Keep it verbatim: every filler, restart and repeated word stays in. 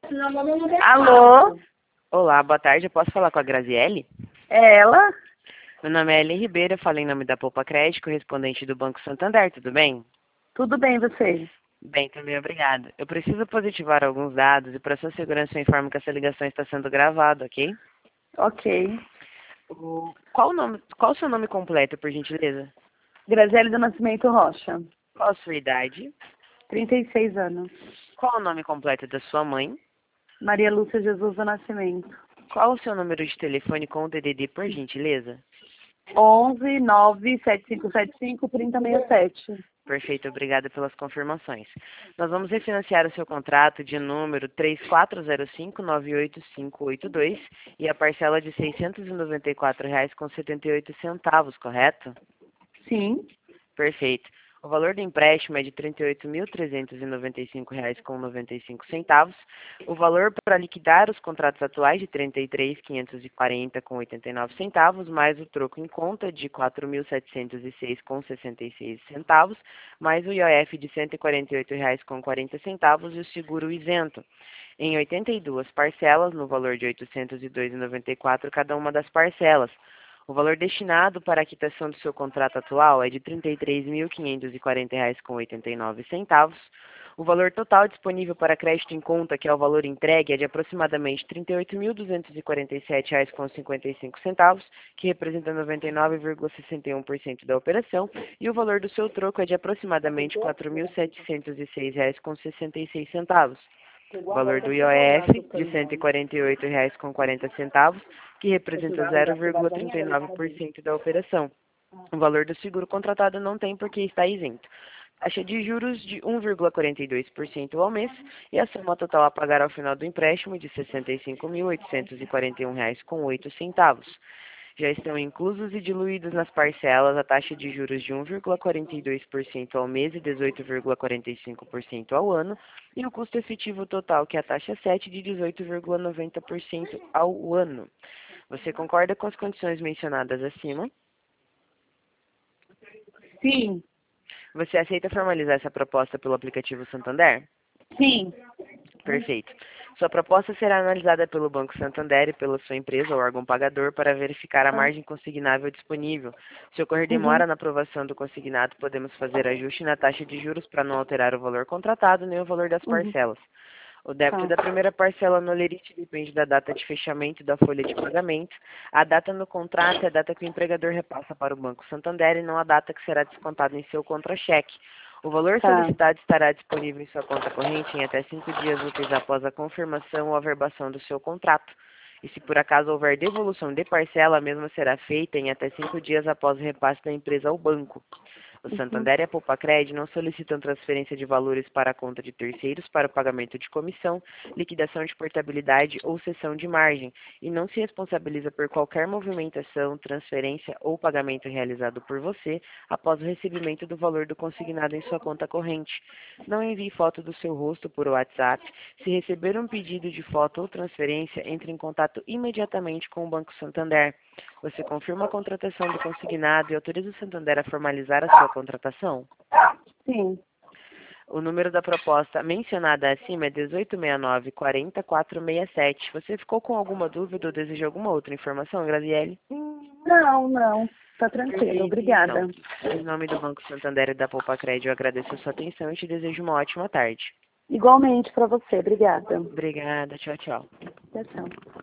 Alô? Olá, boa tarde. Eu posso falar com a Graziele? É ela? Meu nome é Ellen Ribeiro, eu falo em nome da Poupa Crédito, correspondente do Banco Santander, tudo bem? Tudo bem, você? Bem, também obrigada. Eu preciso positivar alguns dados e para sua segurança eu informo que essa ligação está sendo gravada, ok? Ok. O... Qual o nome... Qual o seu nome completo, por gentileza? Graziele do Nascimento Rocha. Qual a sua idade? trinta e seis anos. Qual o nome completo da sua mãe? Maria Lúcia Jesus do Nascimento. Qual o seu número de telefone com o D D D, por gentileza? onze nove sete cinco sete cinco trinta sessenta e sete. Perfeito, obrigada pelas confirmações. Nós vamos refinanciar o seu contrato de número três quatro zero cinco nove oito cinco oito dois e a parcela de seiscentos e noventa e quatro reais com setenta e oito centavos, correto? Sim. Perfeito. O valor do empréstimo é de trinta e oito mil trezentos e noventa e cinco reais com noventa e cinco centavos. O valor para liquidar os contratos atuais de trinta e três mil quinhentos e quarenta com oitenta e nove centavos, mais o troco em conta de quatro mil setecentos e seis com sessenta e seis centavos, mais o I O F de cento e quarenta e oito reais com quarenta centavos e o seguro isento. Em oitenta e duas parcelas, no valor de oitocentos e dois reais e noventa e quatro centavos cada uma das parcelas. O valor destinado para a quitação do seu contrato atual é de trinta e três mil quinhentos e quarenta reais com oitenta e nove centavos. O valor total disponível para crédito em conta, que é o valor entregue, é de aproximadamente trinta e oito mil duzentos e quarenta e sete reais com cinquenta e cinco centavos, que representa noventa e nove vírgula sessenta e um por cento da operação, e o valor do seu troco é de aproximadamente quatro mil setecentos e seis reais com sessenta e seis centavos. O valor do I O F de cento e quarenta e oito reais com quarenta centavos, que representa zero vírgula trinta e nove por cento da operação. O valor do seguro contratado não tem porque está isento. Taxa de juros de um vírgula quarenta e dois por cento ao mês e a soma total a pagar ao final do empréstimo de sessenta e cinco mil oitocentos e quarenta e um reais com oito centavos. Já estão inclusos e diluídos nas parcelas a taxa de juros de um vírgula quarenta e dois por cento ao mês e dezoito vírgula quarenta e cinco por cento ao ano, e o custo efetivo total, que é a taxa sete, de dezoito vírgula noventa por cento ao ano. Você concorda com as condições mencionadas acima? Sim. Você aceita formalizar essa proposta pelo aplicativo Santander? Sim. Perfeito. Sua proposta será analisada pelo Banco Santander e pela sua empresa ou órgão pagador para verificar a margem consignável disponível. Se ocorrer Uhum. demora na aprovação do consignado, podemos fazer ajuste na taxa de juros para não alterar o valor contratado nem o valor das Uhum. parcelas. O débito Tá. da primeira parcela no lerite depende da data de fechamento da folha de pagamento. A data no contrato é a data que o empregador repassa para o Banco Santander e não a data que será descontada em seu contra-cheque. O valor Tá. solicitado estará disponível em sua conta corrente em até cinco dias úteis após a confirmação ou averbação do seu contrato. E se por acaso houver devolução de parcela, a mesma será feita em até cinco dias após o repasse da empresa ao banco. O Uhum. Santander e a Poupa-Cred não solicitam transferência de valores para a conta de terceiros para o pagamento de comissão, liquidação de portabilidade ou cessão de margem, e não se responsabiliza por qualquer movimentação, transferência ou pagamento realizado por você após o recebimento do valor do consignado em sua conta corrente. Não envie foto do seu rosto por WhatsApp. Se receber um pedido de foto ou transferência, entre em contato imediatamente com o Banco Santander. Você confirma a contratação do consignado e autoriza o Santander a formalizar a sua contratação? Sim. O número da proposta mencionada acima é dezoito seis nove, quatro zero, quatro seis sete. Você ficou com alguma dúvida ou deseja alguma outra informação, Graziele? Não, não. Tá tranquilo. Perfeito, então. Obrigada. Em nome do Banco Santander e da Poupa Crédito, eu agradeço a sua atenção e te desejo uma ótima tarde. Igualmente para você. Obrigada. Obrigada, tchau, tchau. Tchau, tchau.